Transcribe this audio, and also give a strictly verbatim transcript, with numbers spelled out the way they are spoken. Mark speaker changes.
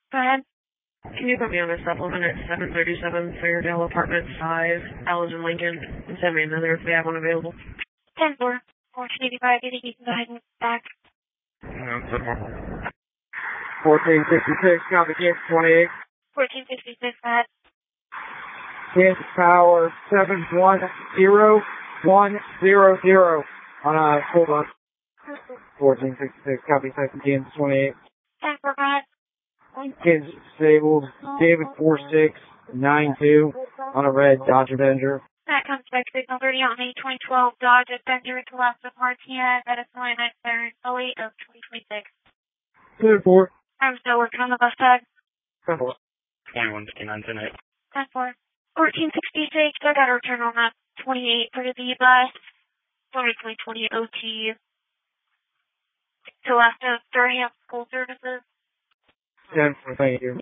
Speaker 1: Go ahead.
Speaker 2: Can you put me on a supplement at seven thirty-seven Fairdale Apartment five, Allen Lincoln, and send me another if they have one available?
Speaker 1: ten four, fourteen eighty-five, you think you can go ahead and back?
Speaker 2: No, ten more.
Speaker 3: fourteen sixty-six, copy, Kansas twenty-eight.
Speaker 1: fourteen sixty-six, go ahead.
Speaker 3: Kansas Power seven one zero one zero zero on a school bus. fourteen sixty-six, copy, Kansas twenty-eight.
Speaker 1: ten four, go ahead.
Speaker 3: Kansas disabled, David four six nine two on a red Dodge Avenger.
Speaker 1: That comes back signal thirty on the twenty twelve Dodge Avenger to left of Martinez at a twenty-nine third oh eight of twenty twenty-six.
Speaker 3: ten four.
Speaker 1: I'm still working on the bus tag.
Speaker 3: ten four.
Speaker 2: twenty-one fifty-nine, ten eight.
Speaker 1: ten four. fourteen sixty-six, I got a return on that twenty-eight for the bus. twenty twenty O T to left of Durham School Services.
Speaker 3: ten four, thank you.